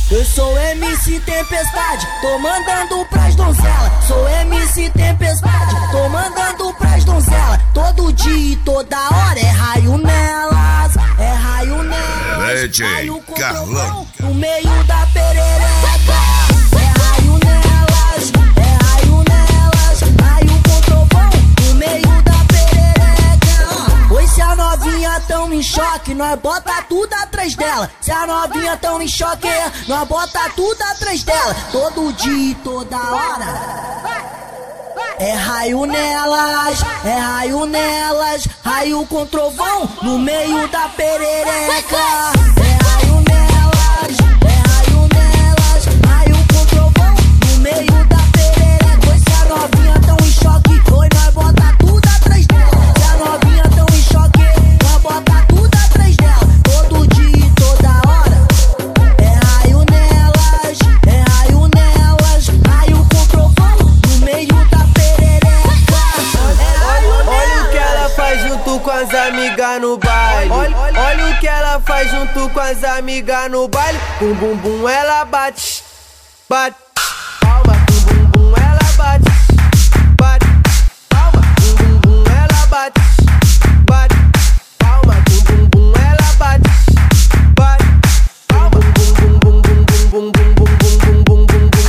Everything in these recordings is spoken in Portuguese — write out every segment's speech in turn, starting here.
Eu sou MC Tempestade, tô mandando pras donzelas. Sou MC Tempestade, tô mandando pras donzelas. Todo dia e toda hora é raio nelas, é raio nelas. Raio com trovão no meio da perereca. É raio nelas, é raio nelas. Raio com trovão no meio da perereca. Pois se a novinha tão em choque, nós bota tudo atrás dela. Se a novinha tão em choque, nós bota tudo atrás dela. Todo dia e toda hora é raio nelas, é raio nelas. Raio com trovão no meio da perereca. É raio nelas, é raio nelas. Raio com trovão no meio da perereca. Pois se a novinha tão em choque, oi, nós bota tudo atrás dela. Se a novinha tão em choque, nós bota tudo atrás dela. Todo dia e toda hora é raio nelas, é raio nelas. Raio com trovão no meio da perereca. Olha o que ela faz junto com as amigas no baile. Olha o que ela faz junto com as amigas no baile. Bum bum bum ela bate, bate. Palma, bum bum bum ela bate, bate. Palma, bum bum bum ela bate, bate. Palma, bum bum bum ela bate, bate. Palma, bum bum bum bum bum bum bum bum bum bum bum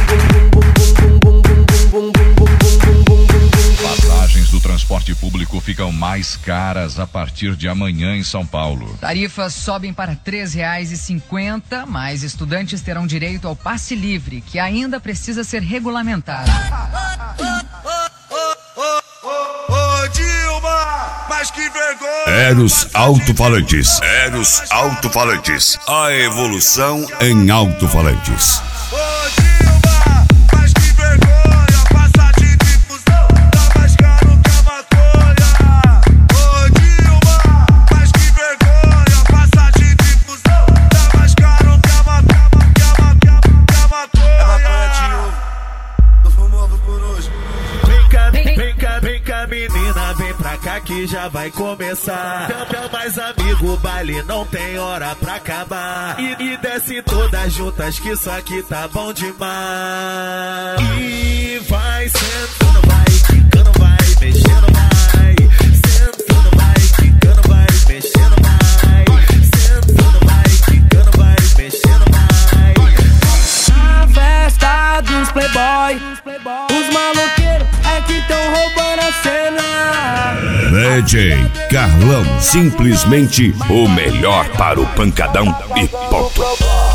bum bum bum bum. Passagens do transporte público ficam mais caras a partir de amanhã em São Paulo. Tarifas sobem para R$ 3,50, mas estudantes terão direito ao passe livre, que ainda precisa ser regulamentado. Dilma, mas que vergonha! Eros Alto-Falantes. Eros Alto-Falantes. A evolução em alto-falantes. Dilma, mas que vergonha! Passa de difusão, tá mais caro que a maconha. Dilma, mas que vergonha! Passa de difusão, tá mais caro que a maconha. É maconha de ovo, tô fumando por hoje. Vem cá, menina, vem pra cá que já vai começar. Chama mais amigo, o baile não tem hora pra acabar. E desce todas juntas que isso aqui tá bom demais. E vai sentando, vai quicando, vai mexendo, vai sentando, vai quicando, vai mexendo, vai sentando, vai quicando, vai mexendo, vai. A festa dos playboy, os maloqueiros é que tão roubando a cena. DJ Carlão, simplesmente o melhor para o pancadão e ponto.